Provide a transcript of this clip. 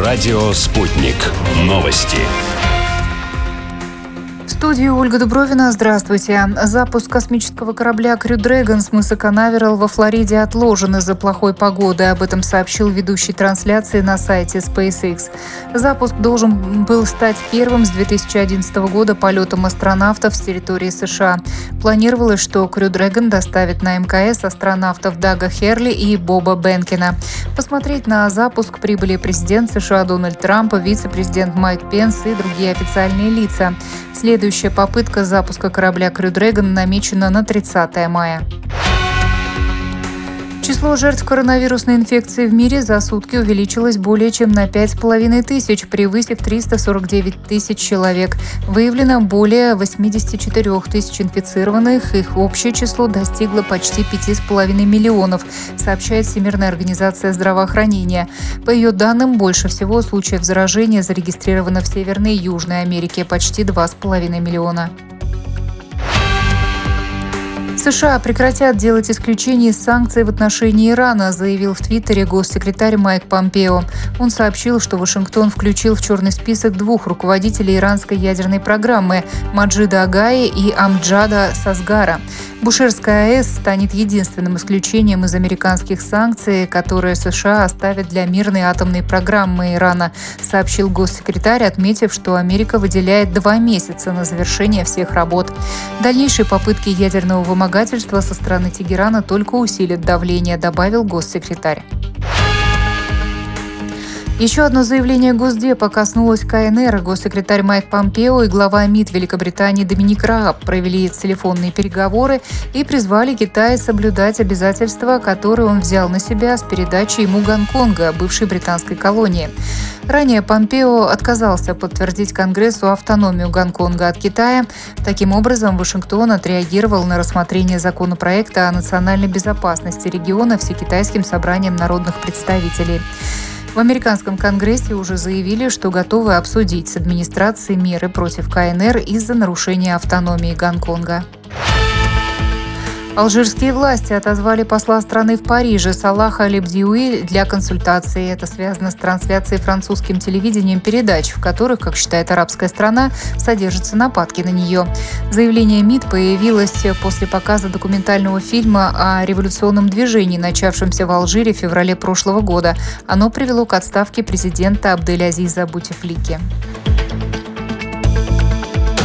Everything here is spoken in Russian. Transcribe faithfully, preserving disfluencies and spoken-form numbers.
Радио «Спутник». Новости. В студию Ольга Дубровина. Здравствуйте. Запуск космического корабля Crew Dragon с мыса Канаверал во Флориде отложен из-за плохой погоды. Об этом сообщил ведущий трансляции на сайте SpaceX. Запуск должен был стать первым с две тысячи одиннадцатого года полетом астронавтов с территории США. Планировалось, что Crew Dragon доставит на МКС астронавтов Дага Херли и Боба Бенкена. Посмотреть на запуск прибыли президент США Дональд Трамп, вице-президент Майк Пенс и другие официальные лица. Следующая попытка запуска корабля Crew Dragon намечена на тридцатое мая. Число жертв коронавирусной инфекции в мире за сутки увеличилось более чем на пять с половиной тысяч, превысив триста сорок девять тысяч человек. Выявлено более восемьдесят четыре тысяч инфицированных. Их общее число достигло почти пяти с половиной миллионов, сообщает Всемирная организация здравоохранения. По ее данным, больше всего случаев заражения зарегистрировано в Северной и Южной Америке – почти два с половиной миллиона. США прекратят делать исключения из санкций в отношении Ирана, заявил в Твиттере госсекретарь Майк Помпео. Он сообщил, что Вашингтон включил в черный список двух руководителей иранской ядерной программы – Маджида Агая и Амджада Сасгара. Бушерская АЭС станет единственным исключением из американских санкций, которые США оставят для мирной атомной программы Ирана, сообщил госсекретарь, отметив, что Америка выделяет два месяца на завершение всех работ. Дальнейшие попытки ядерного вымогательства со стороны Тегерана только усилят давление, добавил госсекретарь. Еще одно заявление Госдепа коснулось КНР. Госсекретарь Майк Помпео и глава МИД Великобритании Доминик Рааб провели телефонные переговоры и призвали Китай соблюдать обязательства, которые он взял на себя с передачей ему Гонконга, бывшей британской колонии. Ранее Помпео отказался подтвердить Конгрессу автономию Гонконга от Китая. Таким образом, Вашингтон отреагировал на рассмотрение законопроекта о национальной безопасности региона Всекитайским собранием народных представителей. В американском Конгрессе уже заявили, что готовы обсудить с администрацией меры против КНР из-за нарушения автономии Гонконга. Алжирские власти отозвали посла страны в Париже Салаха Аль-Бдиуи для консультации. Это связано с трансляцией французским телевидением передач, в которых, как считает арабская страна, содержатся нападки на нее. Заявление МИД появилось после показа документального фильма о революционном движении, начавшемся в Алжире в феврале прошлого года. Оно привело к отставке президента Абдель-Азиза Бутефлики.